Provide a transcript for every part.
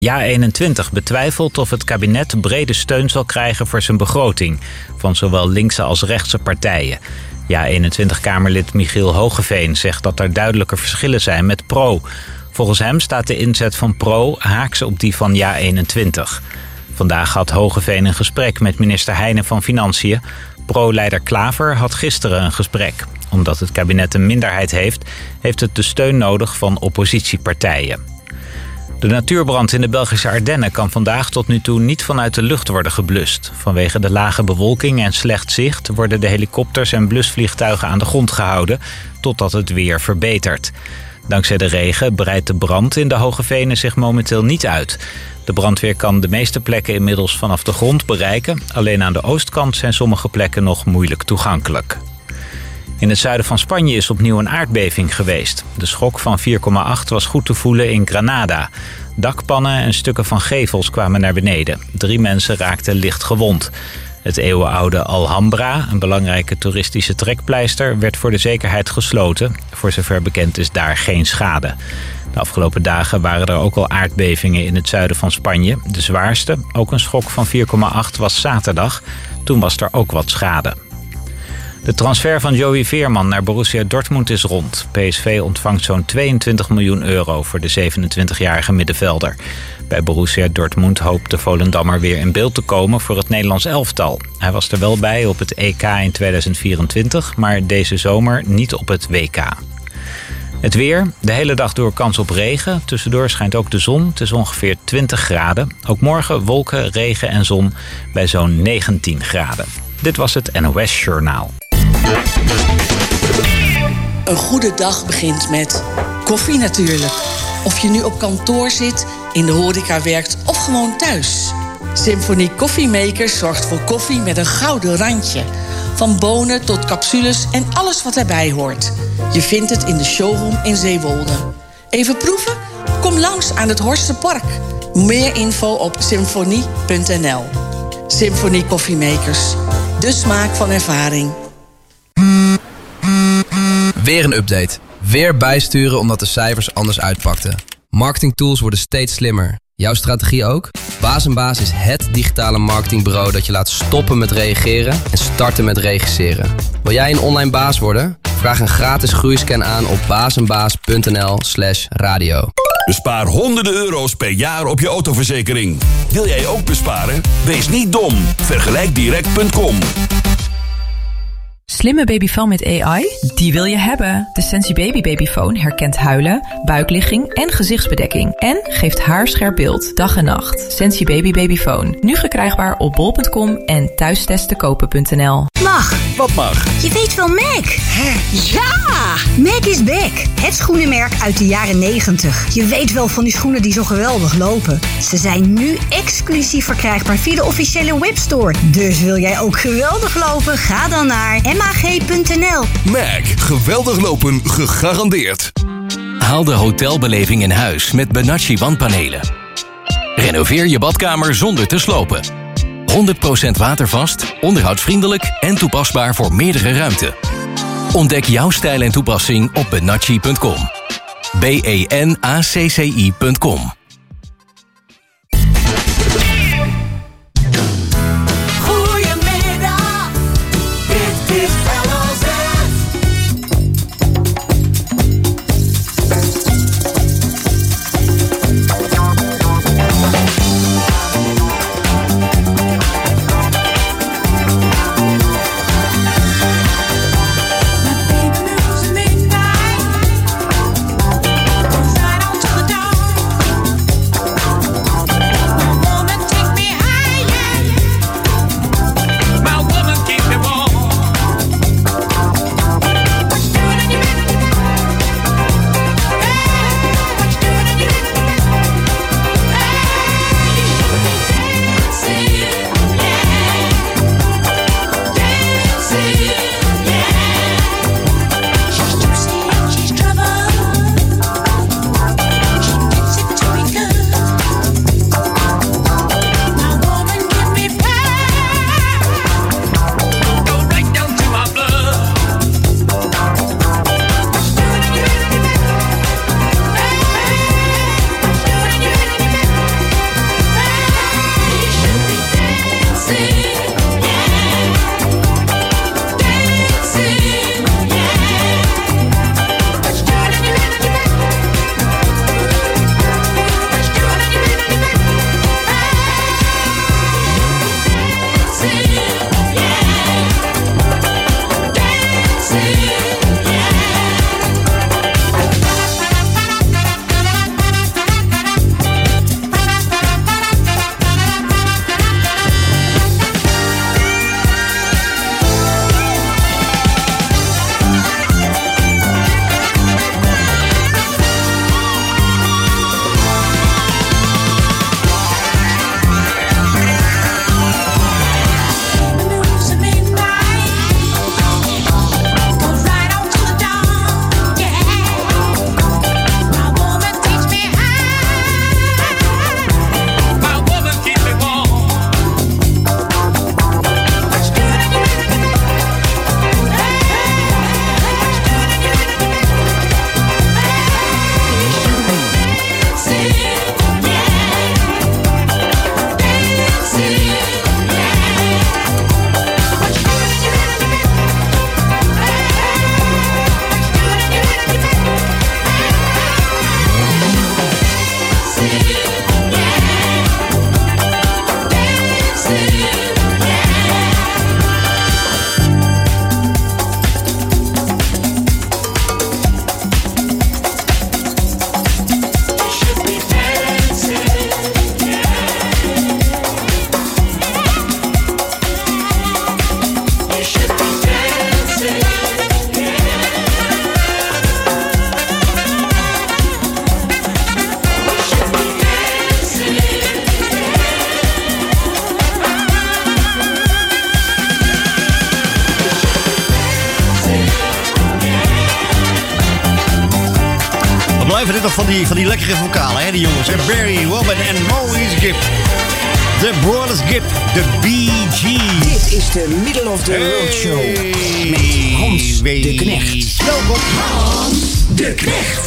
JA21 betwijfelt of het kabinet brede steun zal krijgen voor zijn begroting, van zowel linkse als rechtse partijen. JA21-kamerlid Michiel Hogeveen zegt dat er duidelijke verschillen zijn met Pro. Volgens hem staat de inzet van Pro haaks op die van JA21. Vandaag had Hogeveen een gesprek met minister Heijnen van Financiën. Pro-leider Klaver had gisteren een gesprek. Omdat het kabinet een minderheid heeft, heeft het de steun nodig van oppositiepartijen. De natuurbrand in de Belgische Ardennen kan vandaag tot nu toe niet vanuit de lucht worden geblust. Vanwege de lage bewolking en slecht zicht worden de helikopters en blusvliegtuigen aan de grond gehouden totdat het weer verbetert. Dankzij de regen breidt de brand in de Hoge Venen zich momenteel niet uit. De brandweer kan de meeste plekken inmiddels vanaf de grond bereiken. Alleen aan de oostkant zijn sommige plekken nog moeilijk toegankelijk. In het zuiden van Spanje is opnieuw een aardbeving geweest. De schok van 4,8 was goed te voelen in Granada. Dakpannen en stukken van gevels kwamen naar beneden. 3 mensen raakten licht gewond. Het eeuwenoude Alhambra, een belangrijke toeristische trekpleister, werd voor de zekerheid gesloten. Voor zover bekend is daar geen schade. De afgelopen dagen waren er ook al aardbevingen in het zuiden van Spanje. De zwaarste, ook een schok van 4,8, was zaterdag. Toen was er ook wat schade. De transfer van Joey Veerman naar Borussia Dortmund is rond. PSV ontvangt zo'n 22 miljoen euro voor de 27-jarige middenvelder. Bij Borussia Dortmund hoopt de Volendammer weer in beeld te komen voor het Nederlands elftal. Hij was er wel bij op het EK in 2024, maar deze zomer niet op het WK. Het weer, de hele dag door kans op regen. Tussendoor schijnt ook de zon. Het is ongeveer 20 graden. Ook morgen wolken, regen en zon bij zo'n 19 graden. Dit was het NOS Journaal. Een goede dag begint met koffie natuurlijk. Of je nu op kantoor zit, in de horeca werkt of gewoon thuis. Symphony Koffiemakers zorgt voor koffie met een gouden randje. Van bonen tot capsules en alles wat erbij hoort. Je vindt het in de showroom in Zeewolde. Even proeven? Kom langs aan het Horstenpark. Meer info op symfonie.nl. Symphony Koffiemakers. De smaak van ervaring. Weer een update. Weer bijsturen omdat de cijfers anders uitpakten. Marketingtools worden steeds slimmer. Jouw strategie ook? Baas & Baas is het digitale marketingbureau dat je laat stoppen met reageren en starten met regisseren. Wil jij een online baas worden? Vraag een gratis groeiscan aan op basenbaas.nl/radio. Bespaar honderden euro's per jaar op je autoverzekering. Wil jij ook besparen? Wees niet dom. Vergelijkdirect.com. Slimme babyfoon met AI? Die wil je hebben. De Sensi Baby Babyfoon herkent huilen, buikligging en gezichtsbedekking. En geeft haarscherp beeld, dag en nacht. Sensi Baby Babyfoon. Nu verkrijgbaar op bol.com en thuistesttekopen.nl. Mag. Wat mag? Je weet wel Mac. Ja! Mac is back. Het schoenenmerk uit de jaren 90. Je weet wel van die schoenen die zo geweldig lopen. Ze zijn nu exclusief verkrijgbaar via de officiële webstore. Dus wil jij ook geweldig lopen? Ga dan naar mag.nl. Mac. Geweldig lopen gegarandeerd. Haal de hotelbeleving in huis met Benacci wandpanelen. Renoveer je badkamer zonder te slopen. 100% watervast, onderhoudsvriendelijk en toepasbaar voor meerdere ruimten. Ontdek jouw stijl en toepassing op benacci.com. benacci.com. hebben toch van die lekkere vocalen, hè, die jongens. Barry, Robin en Maurice Gibb. The Brothers Gibb, de Bee Gees. Dit is de Middle of the Road Show met Hans de Knecht. Welkom. Hans de Knecht.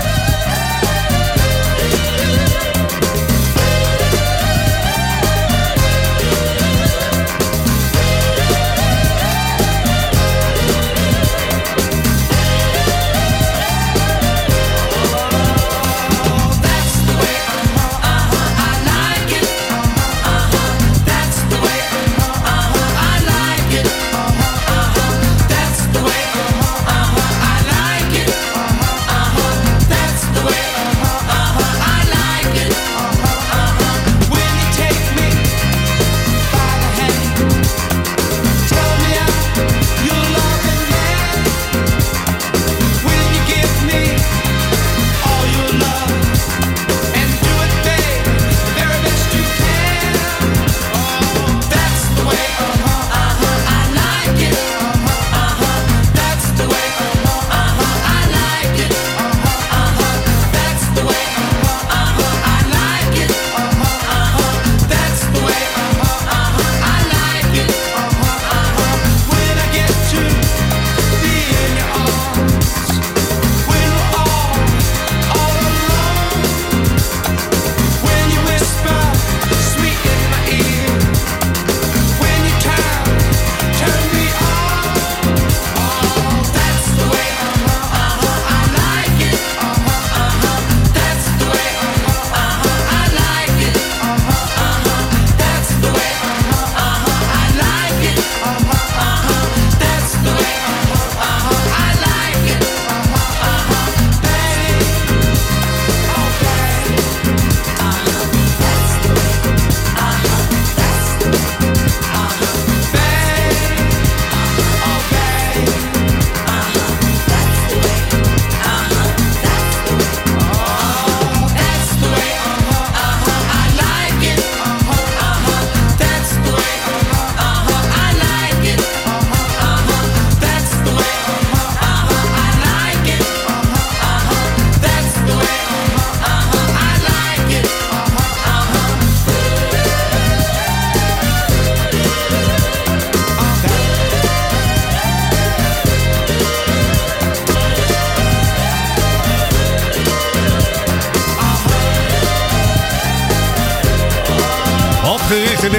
Opgericht in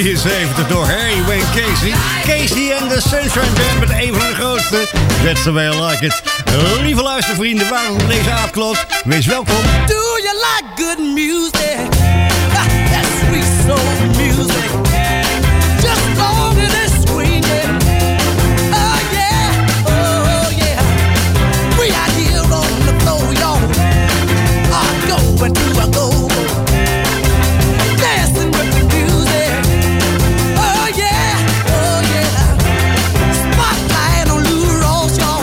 1973 door Harry Wayne Casey. Casey en de Sunshine Band met een van de grootste. That's the way I like it. Lieve luistervrienden, waarom deze aardkloot? Wees welkom. Do you like good music? That sweet soul music. Just long as it's screaming. Oh yeah, oh yeah. We are here on the floor, y'all. I go and do I go. Dancing with the music. Oh yeah, oh yeah. Spotlight on Lou Rawls, y'all.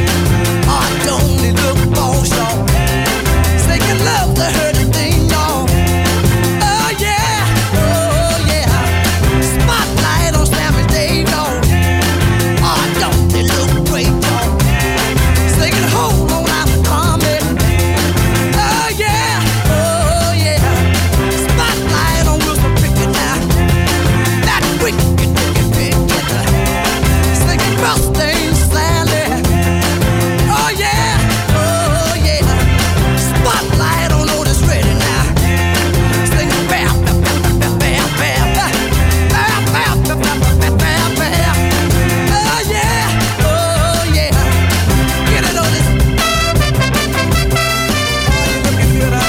I don't need look boss, y'all. Singing love to her the thing, y'all. Oh yeah, oh yeah. Spotlight on Sammy Dave, y'all. I don't need look great, y'all. Singing hold on, I'm coming. Oh yeah, oh yeah. Spotlight on Wilson Pickett now. That wicked, wicked, wicked. Singing Mustang Sally. Oh yeah, oh yeah. Spotlight on Otis Redding now. Singing bam, bam, bam, bam, bam, bam, bam, bam, bam, bam, bam, bam. Oh yeah, oh yeah. Get it, Otis. Oh, you looking good,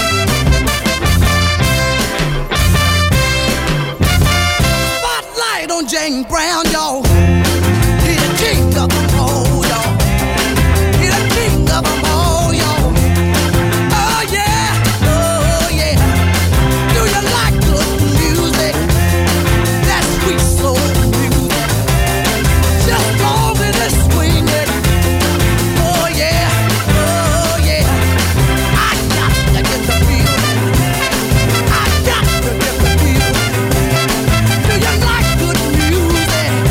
Spotlight on Jane Brown, y'all. He the king of them all, y'all. He the king of them all, y'all. Oh yeah, oh yeah. Do you like good music? That sweet soul music. Just long as it's swinging. Oh yeah, oh yeah. I got to get the feeling. I got to get the feeling. Do you like good music?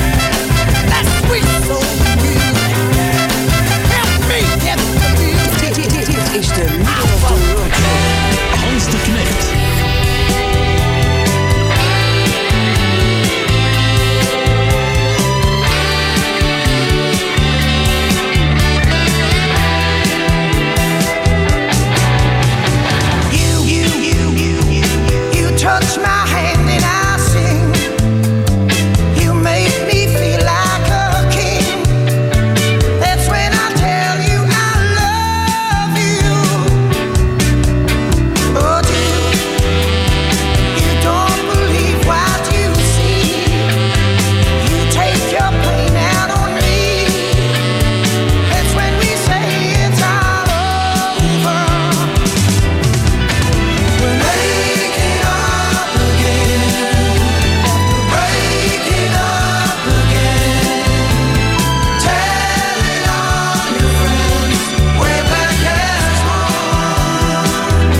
touch my hand and I sing. You make me feel like a king. That's when I tell you I love you. But you don't believe what you see. You take your pain out on me. That's when we say it's all over. We're making up again, after breaking up again. Telling all your friends we're back as one.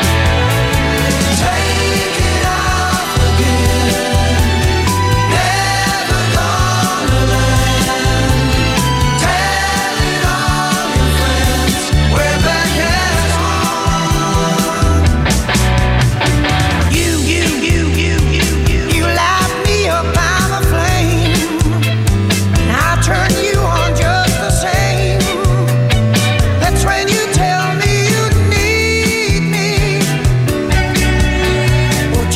Take it off again, never gonna land. Telling all your friends we're back as one. You light me up, I'm a flame, and I turn you on just the same. That's when you tell me you need me. But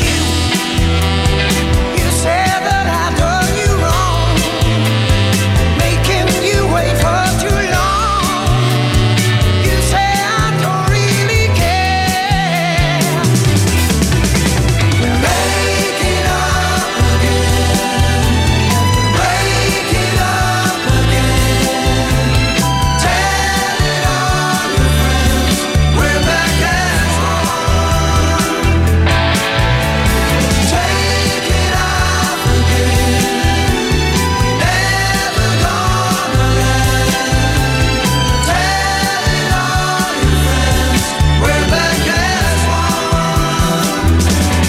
you said that I've done you wrong, making you wait for too long. You say I don't really care. We're making up again, after breaking up again. Telling all your friends we're back as one. Take it off again, never gonna land. Telling all your friends we're back as one.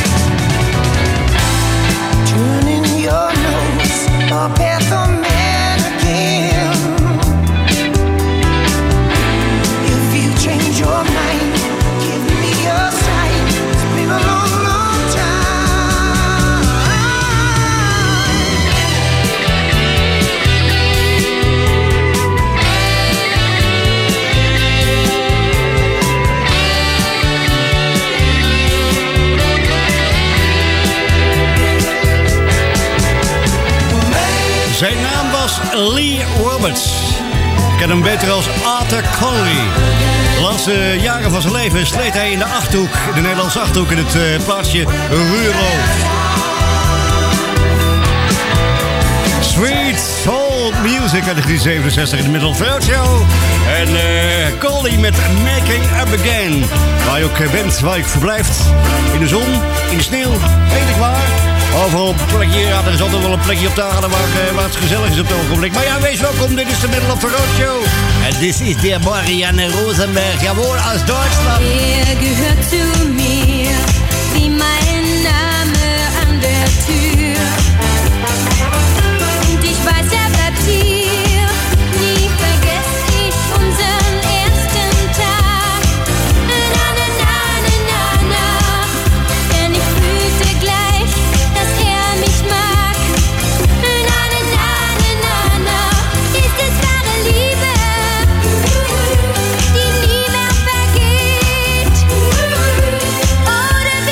Turning your nose up at the man again. If you change your mind, give me a sign. It's been a long, long time. Zijn naam was Lee Roberts. Ik ken hem beter als Arthur Conley. De laatste jaren van zijn leven sleet hij in de Achterhoek, de Nederlandse Achterhoek, in het plaatsje Ruurlo. Sweet Soul Music uit 1967 in de Middle Road Show. En Conley met Making Up Again. Waar je ook bent, waar je verblijft. In de zon, in de sneeuw, weet ik waar. Overal een plekje, ja, er is altijd wel een plekje op de aarde waar het gezellig is op het ogenblik. Maar ja, wees welkom, dit is de Middle of the Road Show. En dit is de Marianne Rosenberg, jawohl, aus Deutschland. Gehört zu mir, wie mein Name an der Tür. Und ich weiß, bleibt hier, nie vergess ich unseren ersten Tag. Na, na, na, na, na, na, denn ich fühlte gleich, dass mich mag. Na, na, na, na, na, na, ist es wahre Liebe, die nie mehr vergeht. Oder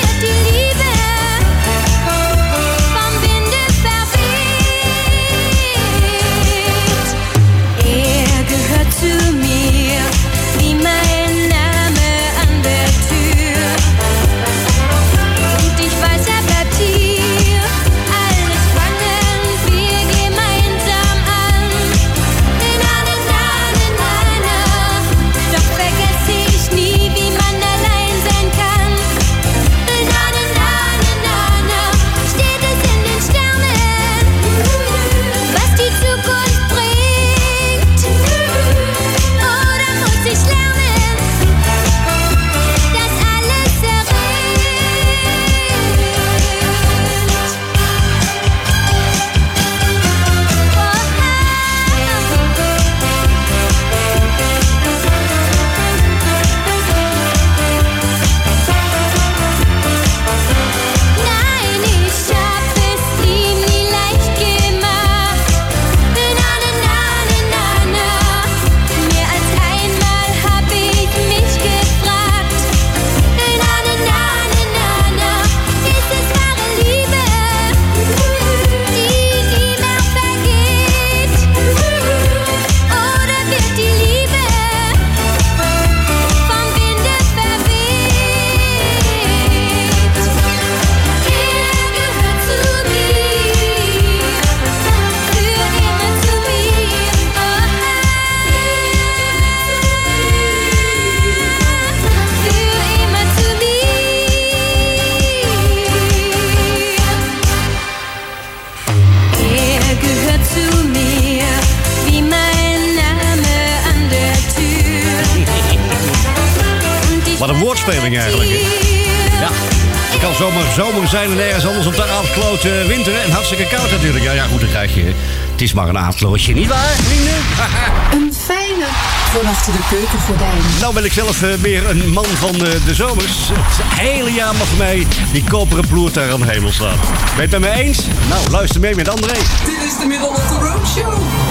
woordspeling eigenlijk. Hè? Ja, het kan zomer zijn en ergens anders op de aardkloot winter. En hartstikke koud natuurlijk. Ja, goed, dan krijg je. Het is maar een aardklootje, nietwaar, vrienden? Een fijne van achter de keukengordijn. Nou ben ik zelf weer een man van de zomers. Het hele jaar mag voor mij die koperen ploert daar aan de hemel staan. Ben je het met me eens? Nou, luister mee met André. Dit is de Middle of the Road Show.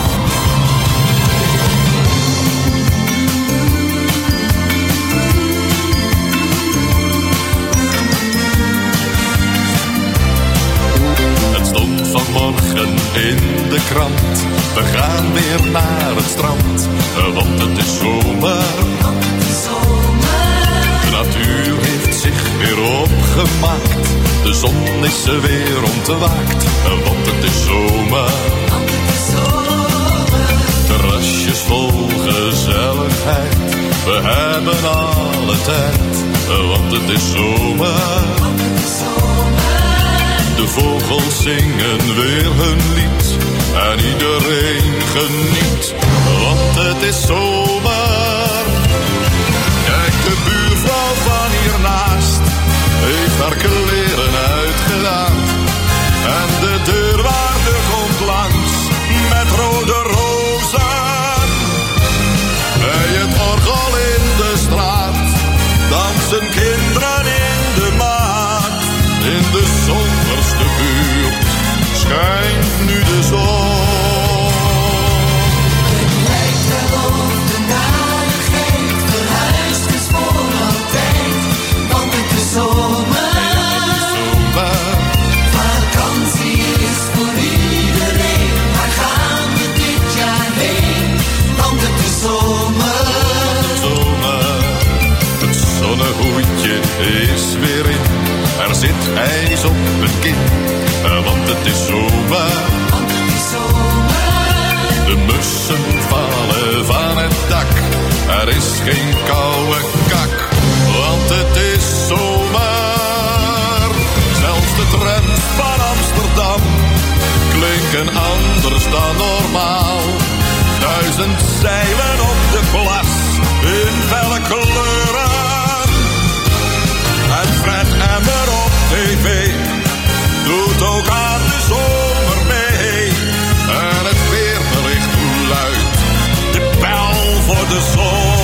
Vanmorgen in de krant, we gaan weer naar het strand, want het is zomer. De natuur heeft zich weer opgemaakt, de zon is er weer ontwaakt, want het is zomer. Terrasjes vol gezelligheid, we hebben alle tijd, want het is zomer. De vogels zingen weer hun lied en iedereen geniet, want het is zomer. Kijk, de buurvrouw van hiernaast heeft haar kleren uitgedaan en de deurwaarder komt langs met rode rozen. Bij het orgel in de straat dansen kinderen in de maat. In de zomerste buurt schijnt nu de zon. Het lijkt wel of de narigheid verhuisd is voor altijd, want het is zomer. Vakantie is voor iedereen, waar gaan we dit jaar heen? Want het is zomer. Het zonnehoedje is weer in. Er zit ijs op het kin, want het is zomer. De mussen vallen van het dak, er is geen koude kak, want het is zomer. Zelfs de trams van Amsterdam klinken anders dan normaal. 1000 zeilen op de plas in felle kleuren. En Fred Emmer op tv doet ook aan de zomer mee. En het weerbericht luidt de bel voor de zon.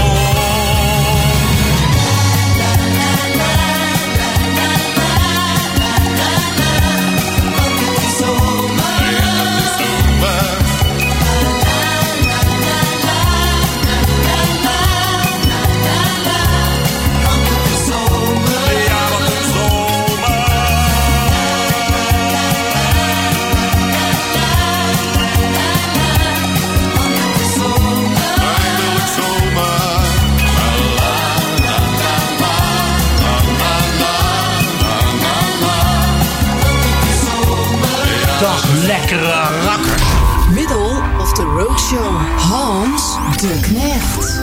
Dag, lekkere rakker. Middle of the Road Show. Hans de Knecht.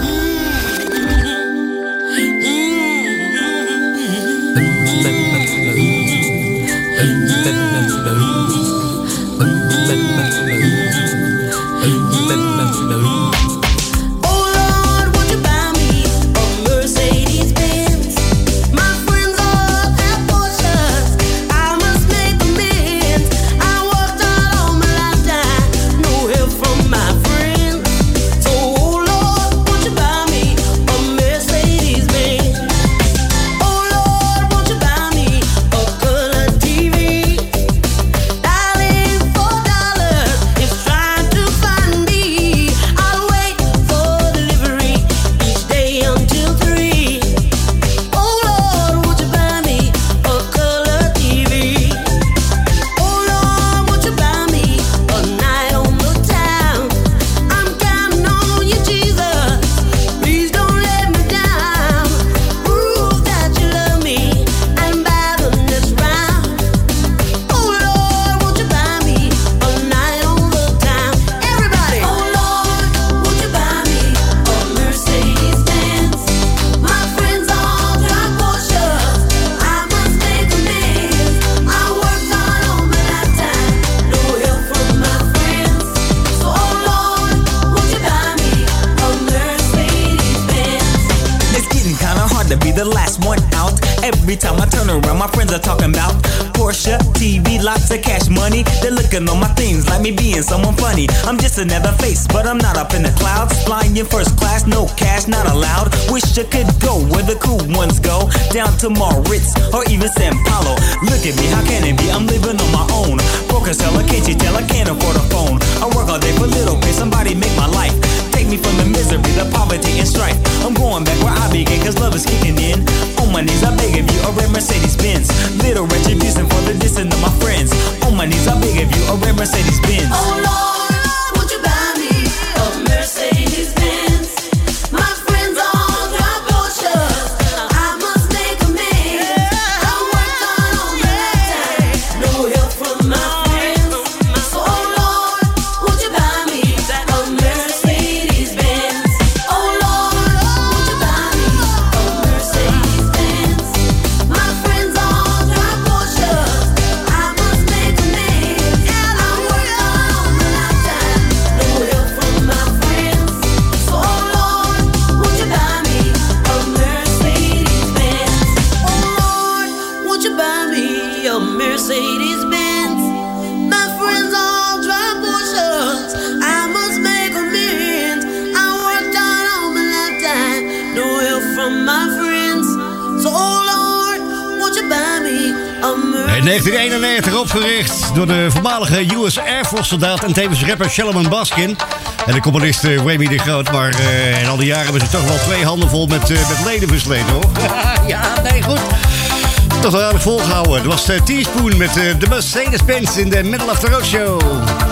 time I turn around, my friends are talking about Porsche, TV, lots of cash money. They're looking on my things like me being someone funny. I'm just another face, but I'm not up in the clouds. Flying in first class, no cash, not allowed. Wish I could go where the cool ones go, down to Moritz or even San Paulo. Look at me, how can it be? I'm living on my own. Broke as hell, can't you tell? I can't afford a phone. I work all day for little pay, somebody make my life. Take me from the misery, the poverty and strife. I'm going back where I began, cause love is kicking in. On my knees, I beg of you, a red Mercedes-Benz. Little retribution for the dissing of my friends. On my knees, I beg of you, a red Mercedes-Benz. Oh Lord, would you buy me a Mercedes-Benz? My friends all drive Porsches. I must make amends. I worked hard all my lifetime, no help from my friends. So oh Lord, would you buy me a Mercedes-Benz? Oh Lord, would you buy me a Mercedes-Benz? My friends all drive Porsches. I must make amends. I worked hard all my lifetime, no help from my friends. So oh Lord, would you buy me a Mercedes-Benz? Oh Lord, would you buy me a Mercedes-Benz? My friends all drive Porsches. I must make amends. I worked hard all my lifetime, no help from my friends. So oh Lord, would you buy me a In 1991 opgericht door de voormalige US Air Force soldaat en tevens rapper Shalom Baskin. En de componist Remy de Groot. Maar in al die jaren hebben ze toch wel 2 handen vol met leden versleten, hoor. Ja, nee, goed. Toch wel aardig volgehouden. Het was Teaspoon met de Mercedes-Benz in de Middle of the Road Show.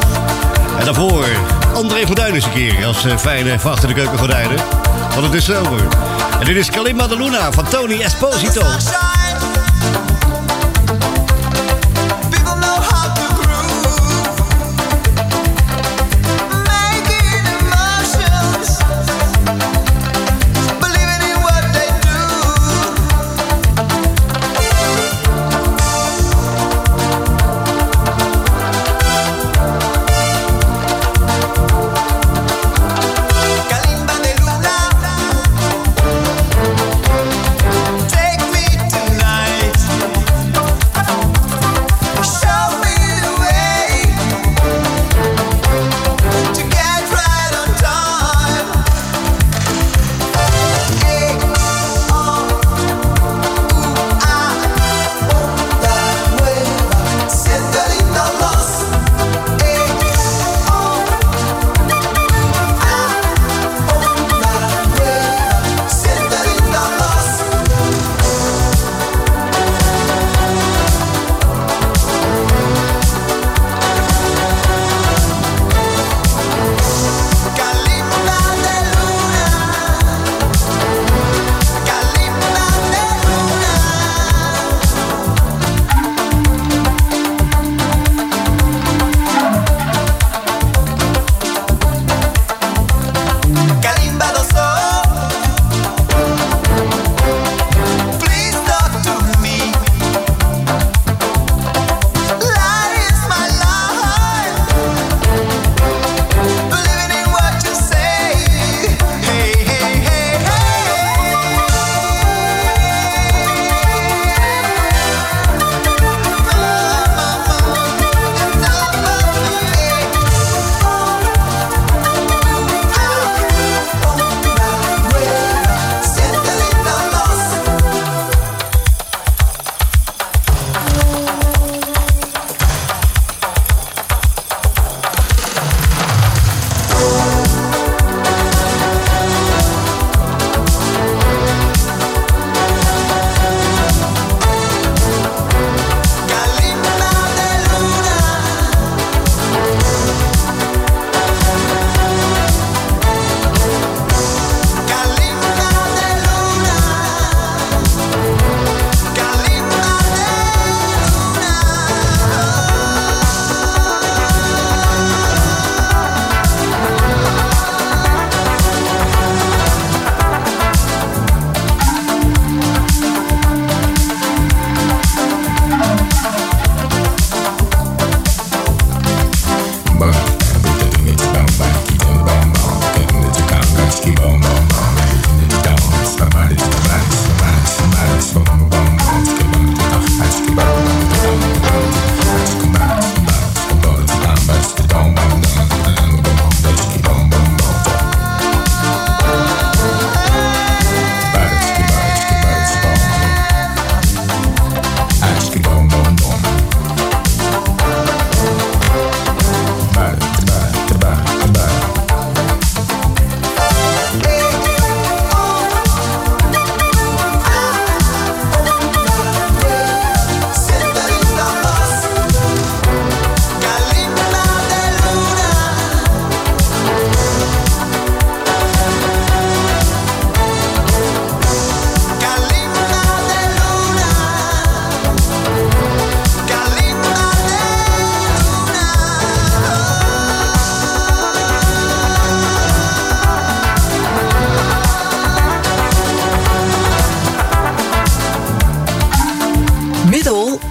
En daarvoor André van Duin eens een keer als fijne van achter de keukengordijnen. Want het is zomer. En dit is Kalimba de Luna van Tony Esposito. Take me tonight.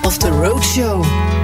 of the Roadshow.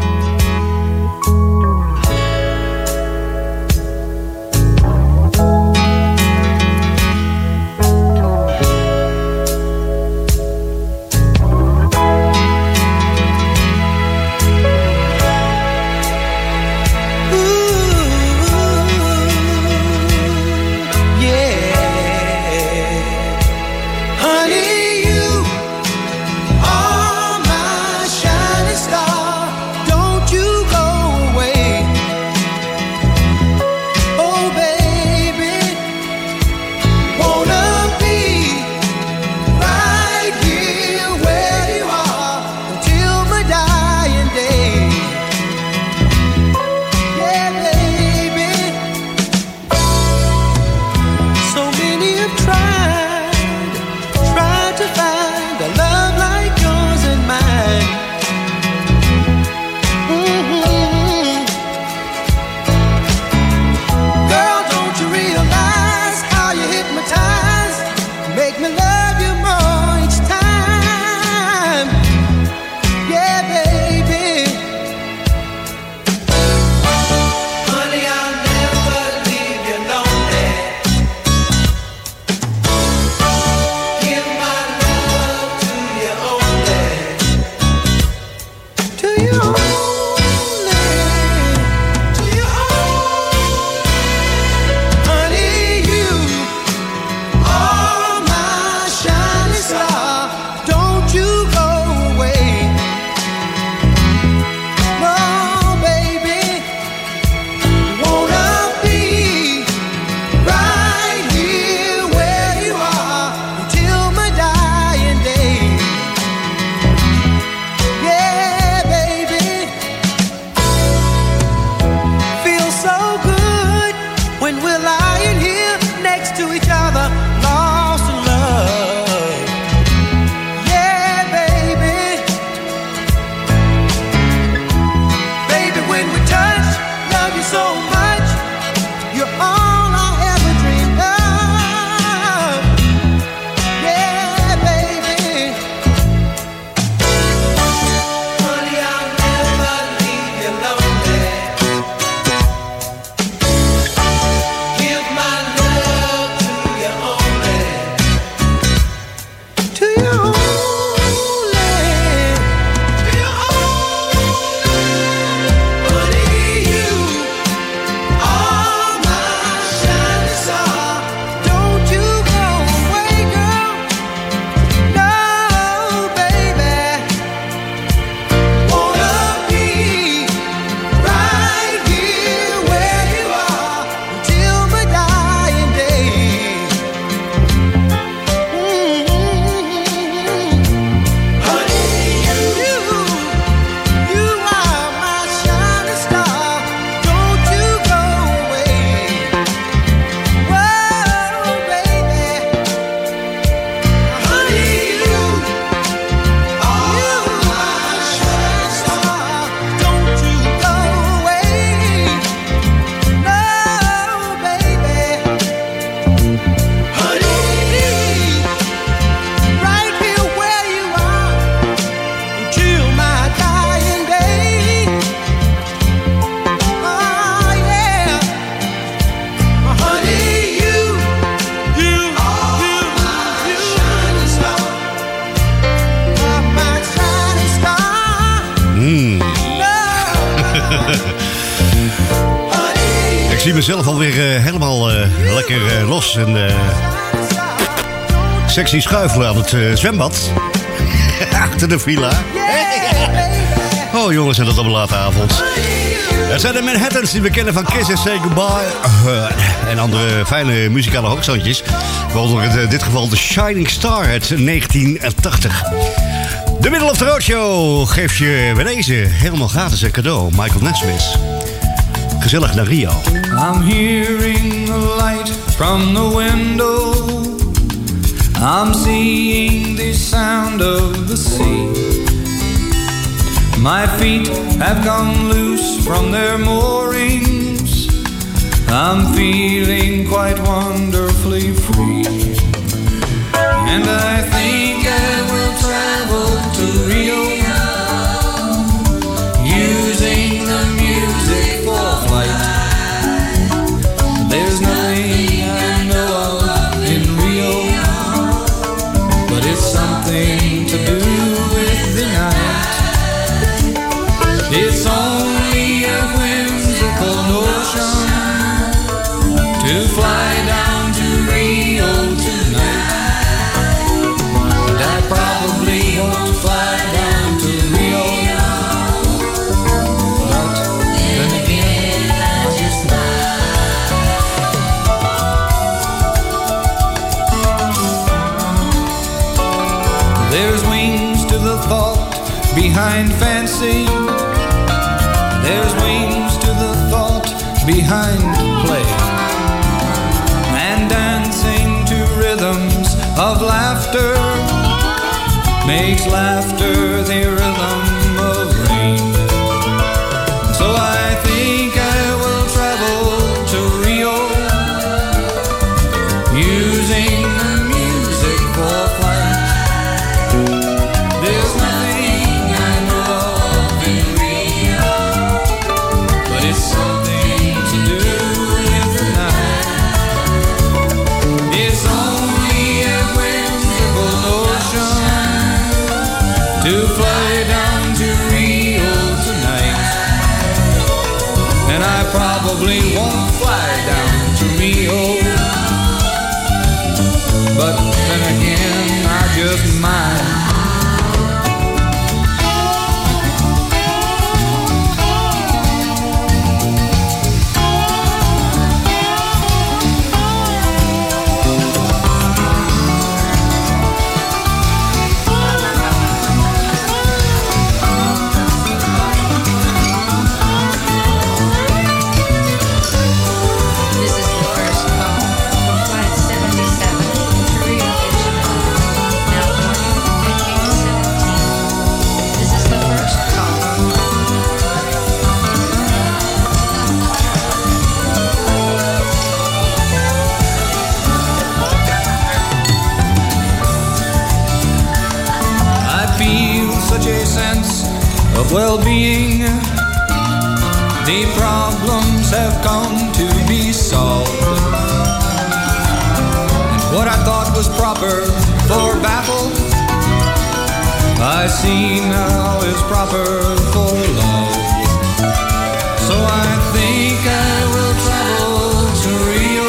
Ik zie mezelf alweer helemaal lekker los en sexy schuifelen aan het zwembad. Achter de villa. Oh jongens, en dat op een late avond. Het zijn de Manhattans die we kennen van Kiss and Say Goodbye. En andere fijne muzikale hoogstandjes. Waaronder in dit geval de Shining Star uit 1980. De Middle of the Road Show geeft je bij deze helemaal gratis een cadeau. Michael Nesmith. Gezellig naar Rio. I'm hearing the light from the window. I'm seeing the sound of the sea. My feet have come loose from their moorings. I'm feeling quite wonderfully free. And I think I will travel to Rio It's only a whimsical notion to fly down to Rio tonight. But I probably won't fly down to Rio. But then again, I just might. There's wings to the thought behind fancy. There's wings to the thought behind play, and dancing to rhythms of laughter makes laughter the rhythm of rain. So I think I will travel to Rio, using the music for flight. There's nothing I know of in Rio, but it's something to do with the night. It's only a whimsical notion to fly down to Rio tonight. And I probably won't fly down to Rio, but then again, I just might. Of well-being, the problems have come to be solved, and what I thought was proper for battle, I see now is proper for love. So I think I will travel to Rio,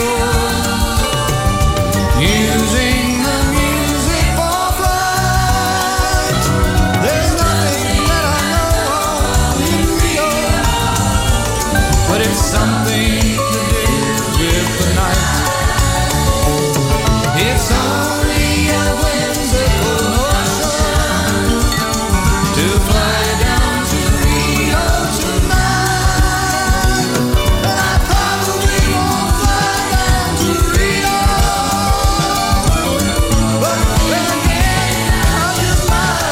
using the music for flight. There's nothing that I know in Rio, but it's something to do with the night. It's only a whimsical notion to fly down to Rio tonight. And I probably won't fly down to Rio, but then again, I just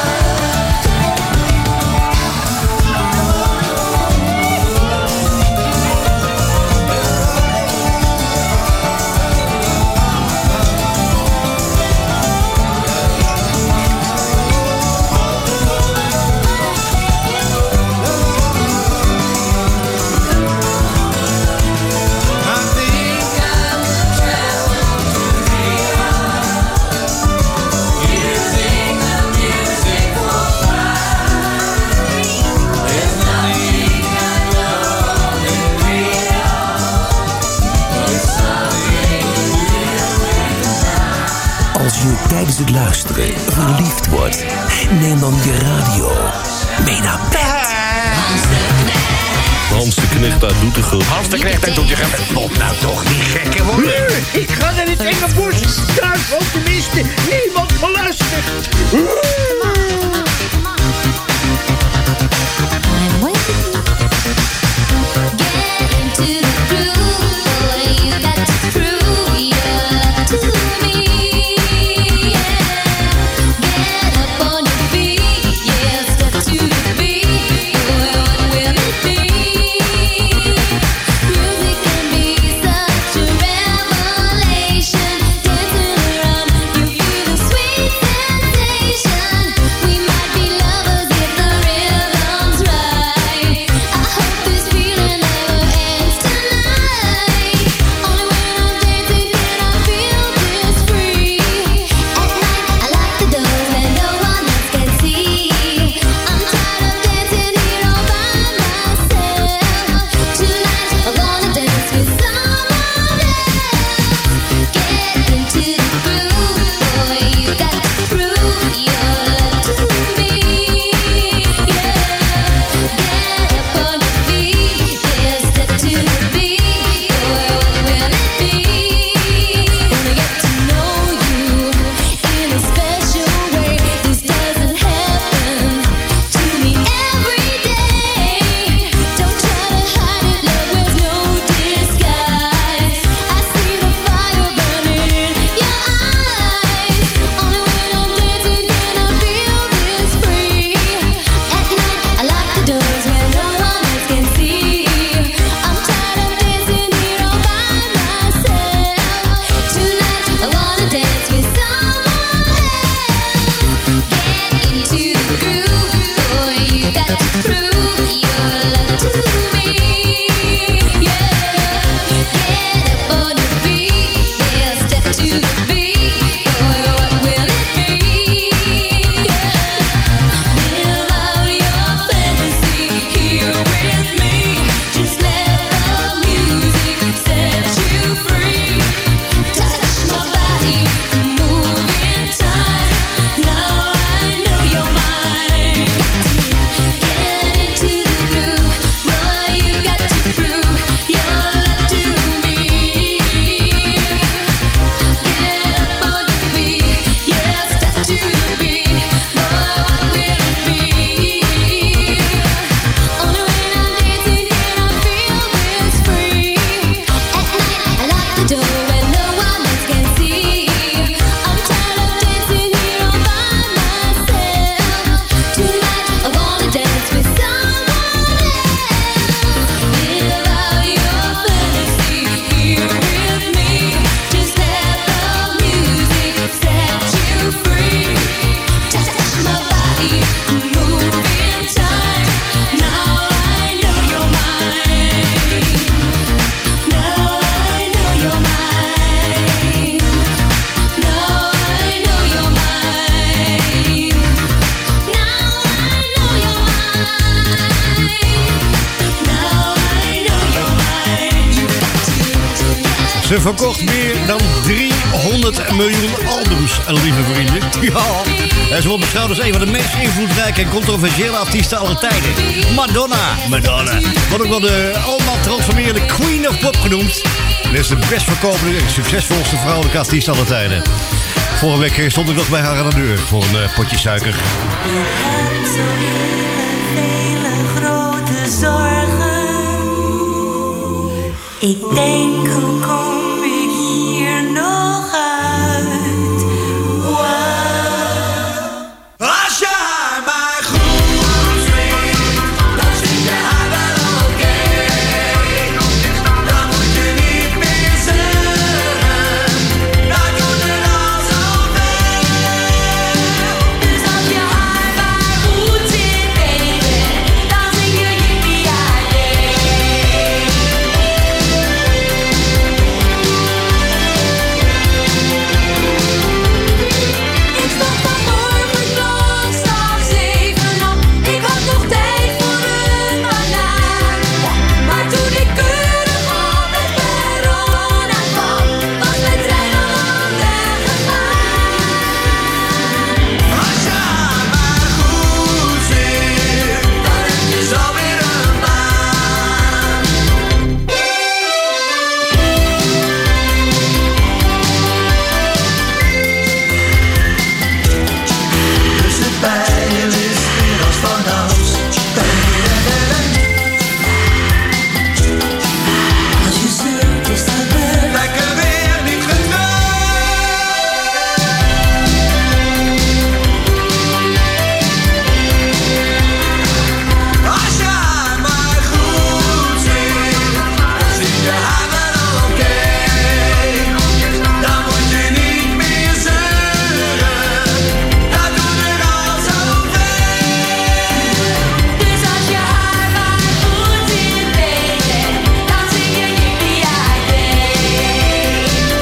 Als je tijdens het luisteren verliefd wordt, neem dan je radio mee naar bed. Hans de Knecht uit Doetinchem. Hans de Knecht uit Doetinchem. Kom nou toch niet gekker worden. Ik ga naar het enge bos. Daar zal tenminste niemand van luisteren. Sweet sensation. Ze verkocht meer dan 300 miljoen albums, lieve vrienden. Ja, en ze wordt beschouwd als een van de meest invloedrijke en controversiële artiesten aller tijden. Madonna. Wordt ook wel de allemaal transformerende Queen of Pop genoemd. En is de best verkopende en succesvolste vrouwelijke artiest aller tijden. Vorige week stond ik nog bij haar aan de deur voor een potje suiker. Je hebt zo vele grote zorgen. Ik denk, hoe kom ik hier nog uit? Wow. Als je haar maar goed zingt, dan zing je haar wel oké. Dan moet je niet meer zeuren, dan doet het al zoveel. Dus als je haar maar goed zingt, baby, dan zing je yippie-yay. Ik stond vanmorgen klok s'half 7 op. Ik had nog tijd voor een banaan. Maar toen ik keurig op het perron aankwam, was mijn trein al weggegaan. Als je haar maar goed zingt, dan heb je zo weer een baan. Dus het pijl is weer als vanouds. Als je zeurt is dat lekker weer niet gedaan. Als je haar maar goed zingt, dan zing je haar wel oké. Dan moet je niet meer zeuren, dat doet er al zoveel. Dus als je haar maar goed zingt, baby, dan zing je yippie-yay.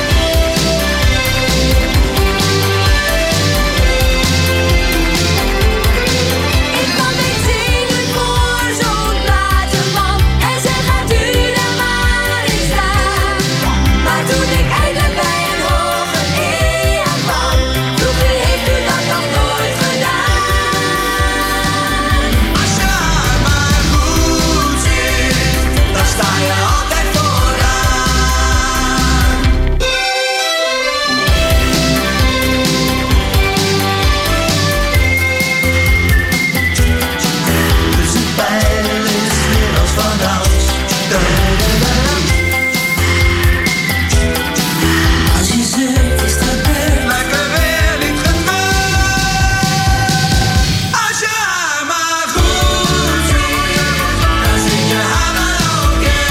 Ik kwam niet zingen voor zo'n platenman en ze gaat u daar maar in staan. Maar toen ik eindelijk bij een hoger eer kwam, vroeg u, heeft u dat nog nooit gedaan? Als je haar maar goed zingt, dan sta je altijd vooraan. Dus het pijl is weer als vanouds. Als je zeurt is dat lekker weer niet gedaan. Als je haar maar goed zingt, dan zing je haar wel oké.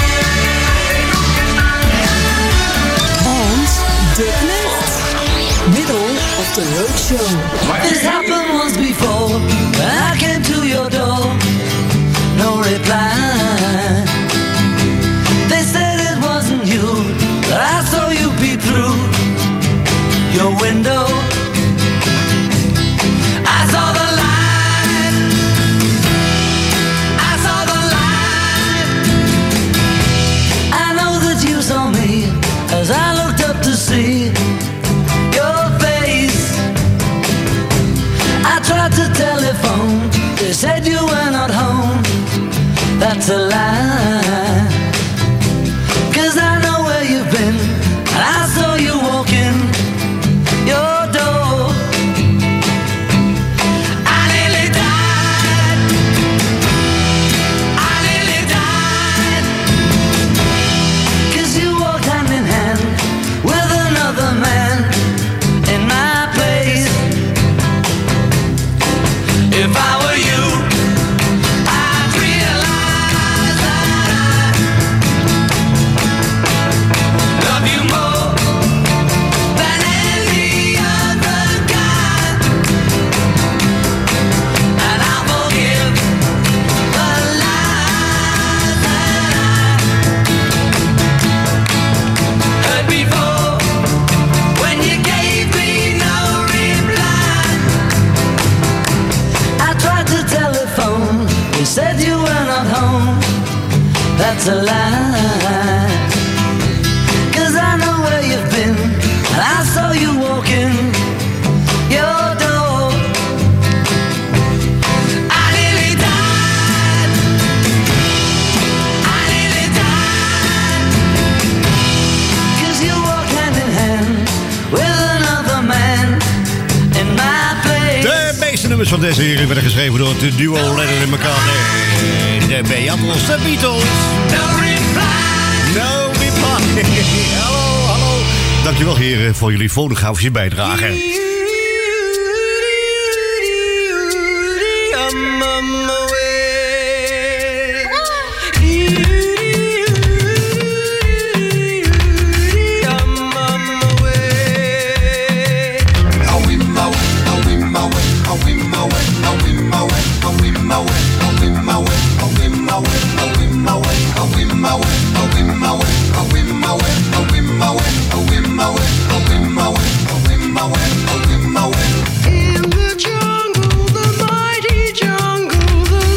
Hans de Knecht. Middle of the Road Show. This happened once before. I came to your door, no reply. They said it wasn't you, but I saw you peep through your window. I saw the light. I saw the light. I know that you saw me as I looked up to see your face. I tried to telephone, they said you were not home. That's a lie, 'cause I know where you've been, and I saw you walking your door. I nearly died. I nearly died. 'Cause you walked hand in hand with another man in my place. If I were you, I'd realize that I love you more than any other guy. And I'll forgive the lies that I heard before when you gave me no reply. I tried to telephone, they said you were not home. That's a lie, 'cause I know walking your door. I nearly died. I nearly died. 'Cause you walk hand in hand with another man in my place. De meeste nummers van deze heren werden geschreven door het duo Lennon en McCartney. De Beatles, de Beatles. No reply. No reply. Hallo, hallo. Dankjewel heren voor jullie fotografische bijdrage. I'm on my way. I'm on my way. Oh, in my way, oh, in my way, oh, in my way, oh, in my way, oh, in my way, oh, in my way, oh, in my way, oh, in my way, oh, in my way, oh, in my way, oh, in my way, oh, in my way, oh, in my way, oh, in my way, oh, in my way, oh, in my way. In the jungle, the mighty jungle, the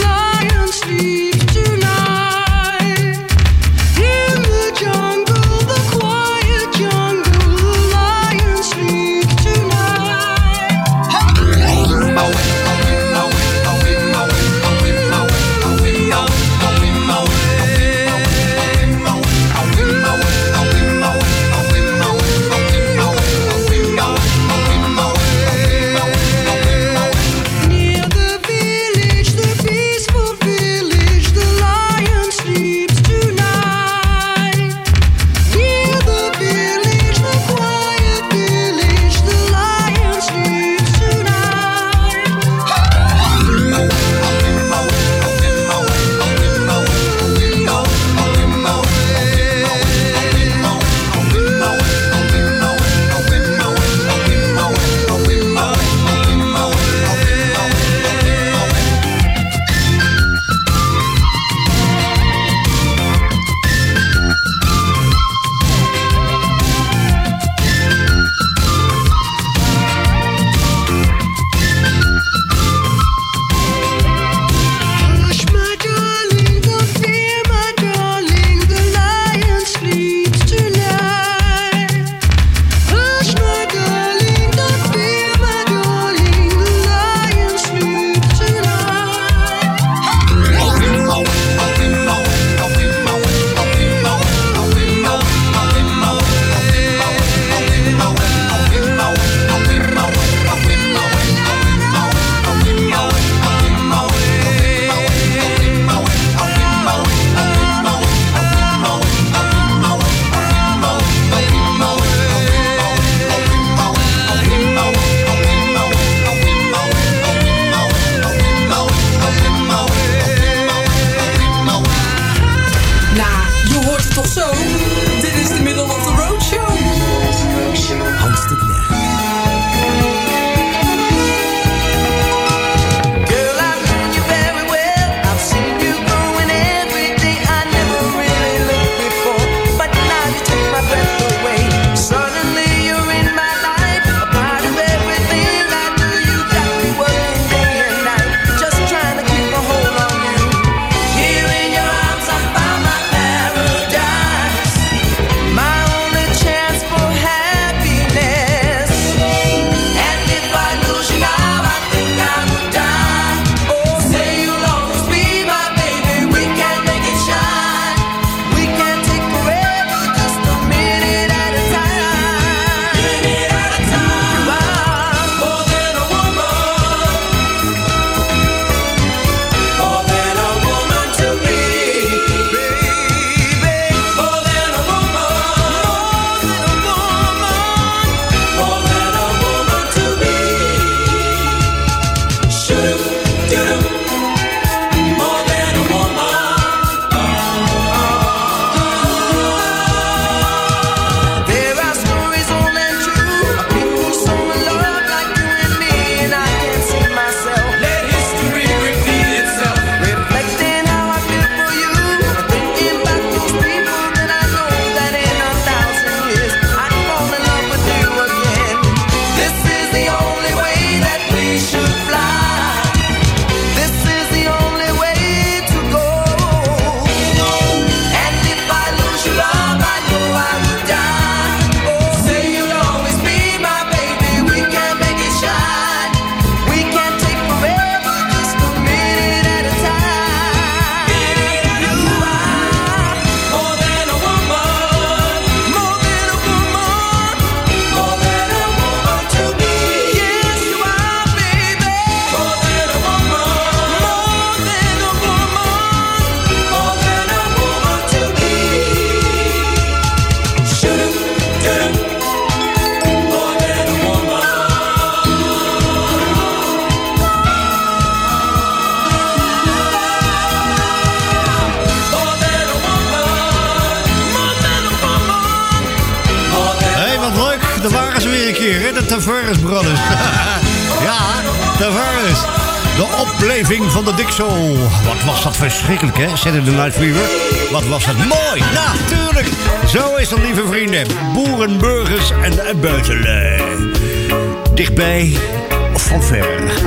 keer, hè? De Tavares Brothers. Ja, Tavares. De opleving van de Dick Soul. Wat was dat verschrikkelijk, hè? Saturday Night Fever. Wat was het mooi. Natuurlijk. Zo is het, lieve vrienden. Boeren, burgers en buitenlui. Dichtbij of van ver.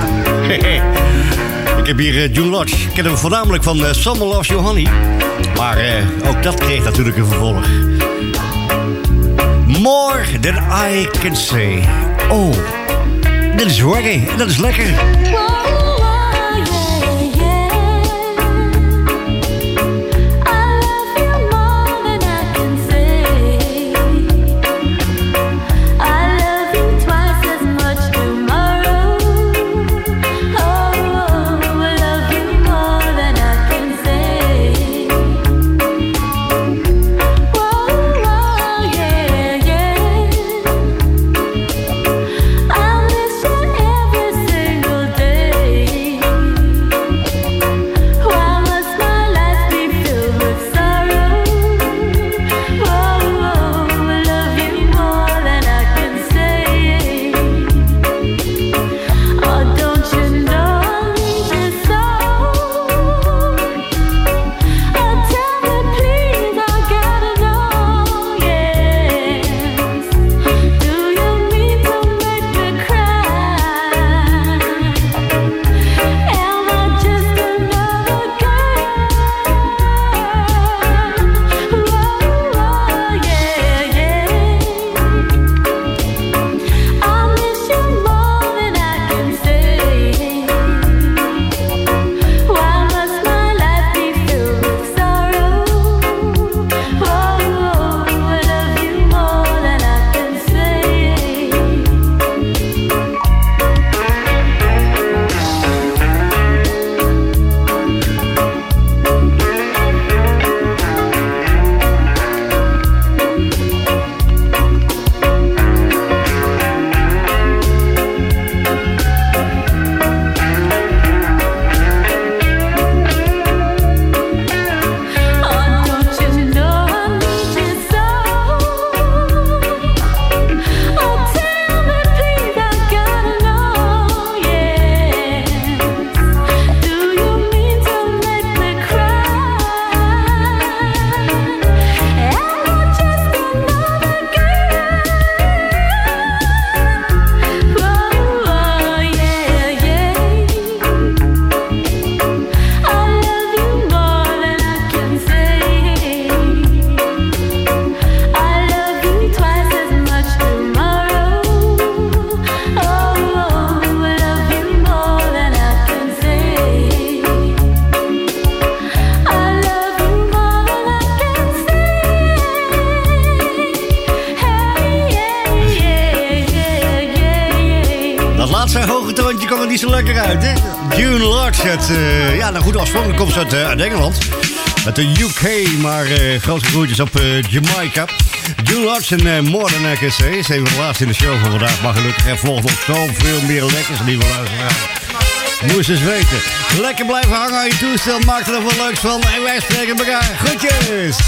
Ik heb hier June Lodge. Ik ken hem voornamelijk van Summer Loves You Honey. Maar ook dat kreeg natuurlijk een vervolg. More than I can say. Oh, dit is reggae en dat is lekker. Oorspronkelijk komt ze uit Engeland. Met de UK, maar grote groeitjes op Jamaica. June Lodge en More Than I Can Say is even de laatste in de show van vandaag. Maar gelukkig er volgt nog zoveel meer lekkers, lieve luisteraars. Moest eens weten. Lekker blijven hangen aan je toestel. Maak er nog wat leuks van. En wij spreken elkaar. Groetjes!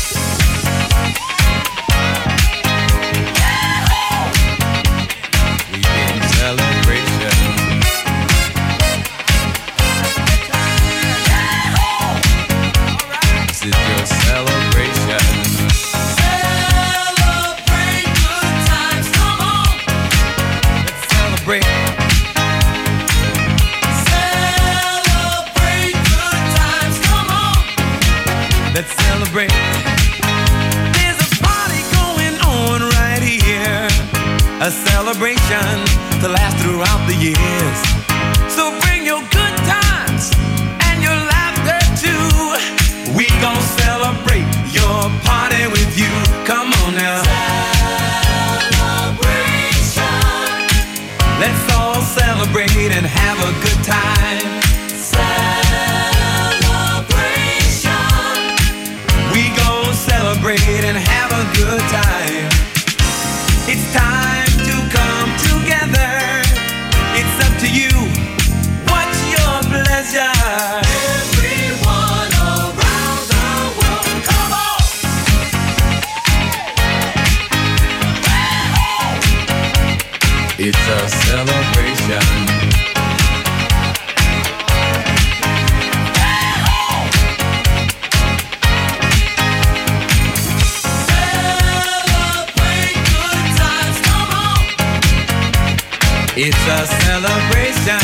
Let's celebrate. There's a party going on right here. A celebration to last throughout the years. So bring your good times and your laughter too. We gon' celebrate your party with you. Come on now. Celebration. Let's all celebrate and have a good time. Celebrate and have a good time. It's time to come together. It's up to you. What's your pleasure? Everyone around the world, come on! It's a celebration.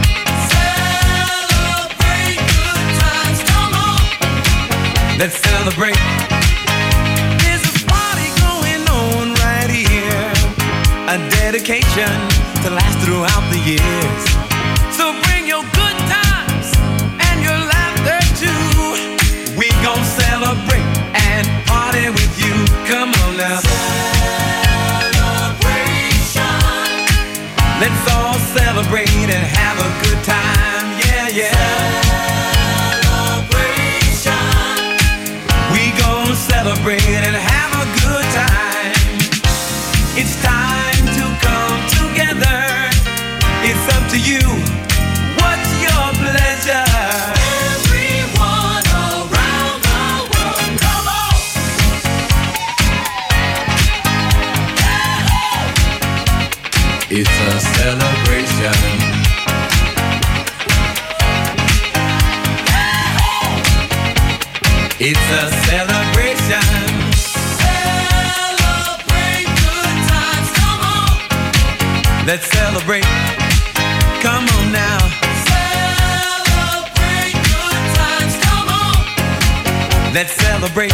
Celebrate good times, come on. Let's celebrate. There's a party going on right here. A dedication to last throughout the years. So bring your good times and your laughter too. We gon' celebrate and party with you. Come on now. Let's all celebrate and have a good time, yeah, yeah. Celebration. We gon' celebrate and have a good time. It's time to come together. It's up to you. What's your pleasure? Everyone around the world, come on. It's a celebration. It's a celebration. Celebrate good times, come on. Let's celebrate. Come on now. Celebrate good times, come on. Let's celebrate.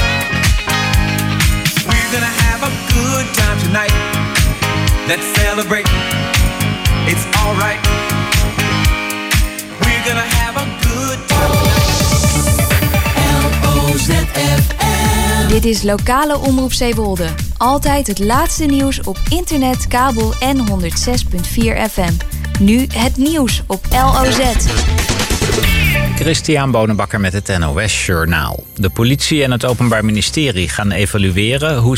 We're gonna have a good time tonight. Let's celebrate. It's alright. We're gonna have a good time. LOZFM. Dit is lokale omroep Zeewolde. Altijd het laatste nieuws op internet, kabel en 106.4 FM. Nu het nieuws op LOZ. Christian Bonenbakker met het NOS Journaal. De politie en het Openbaar Ministerie gaan evalueren hoe